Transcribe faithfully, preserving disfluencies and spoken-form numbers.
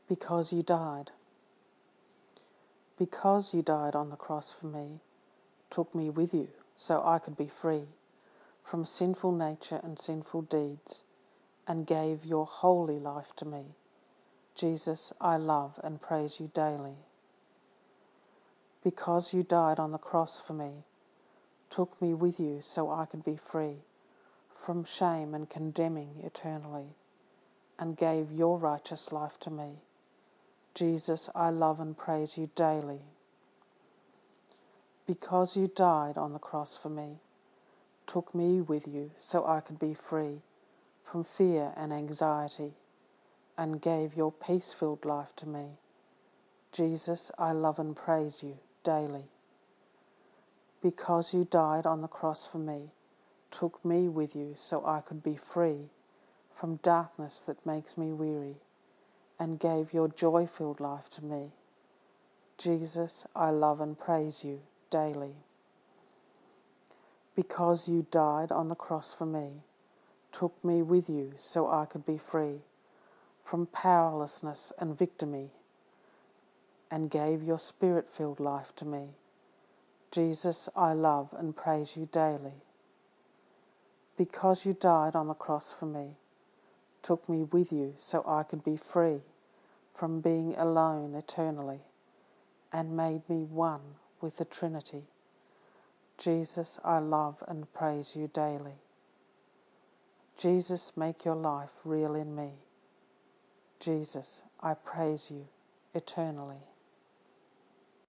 because you died. Because you died on the cross for me, took me with you so I could be free from sinful nature and sinful deeds, and gave your holy life to me. Jesus, I love and praise you daily. Because you died on the cross for me, took me with you so I could be free from shame and condemning eternally, and gave your righteous life to me. Jesus, I love and praise you daily. Because you died on the cross for me, took me with you so I could be free from fear and anxiety, and gave your peace-filled life to me. Jesus, I love and praise you daily. Because you died on the cross for me, took me with you so I could be free from darkness that makes me weary, and gave your joy-filled life to me. Jesus, I love and praise you daily. Because you died on the cross for me, took me with you so I could be free from powerlessness and victimy, and gave your spirit-filled life to me. Jesus, I love and praise you daily. Because you died on the cross for me, took me with you so I could be free from being alone eternally, and made me one with the Trinity. Jesus, I love and praise you daily. Jesus, make your life real in me. Jesus, I praise you eternally.